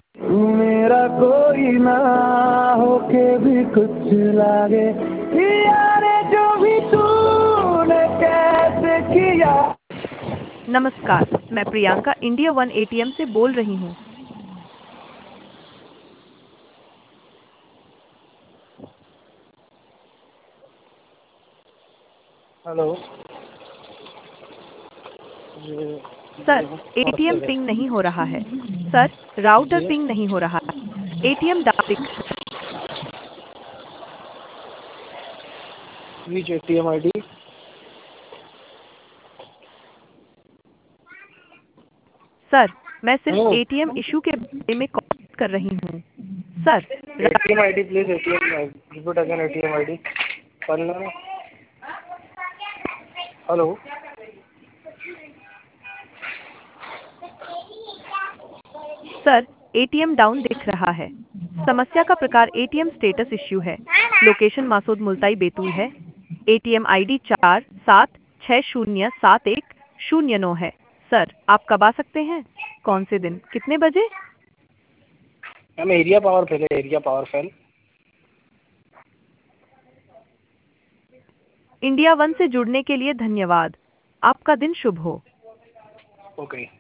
मेरा कोई ना होके भी कुछ लागे, यारे जो भी तूने कैसे किया। नमस्कार, मैं प्रियंका इंडिया वन एटीएम से बोल रही हूँ। हेलो। सर, एटीएम पिंग नहीं हो रहा है। सर, राउटर जी पिंग नहीं हो रहा है। एटीएम डाउन दिख। विच ATM ID? सर, मैं सिर्फ हेलो। एटीएम इशू के बारे में कॉल कर रही हूँ। Sir, ATM ID please, ATM repeat again, ATM ID पन्ना। हेलो। सर, एटीएम डाउन दिख रहा है। समस्या का प्रकार एटीएम स्टेटस इश्यू है। लोकेशन मासूद मुल्ताई बैतूल है। एटीएम आईडी 47607109 है। सर, आप कब आ सकते हैं? कौन से दिन, कितने बजे? मैम एरिया पावर फेल है, area power fail. India one से जुड़ने के लिए धन्यवाद। आपका दिन शुभ हो। ओके।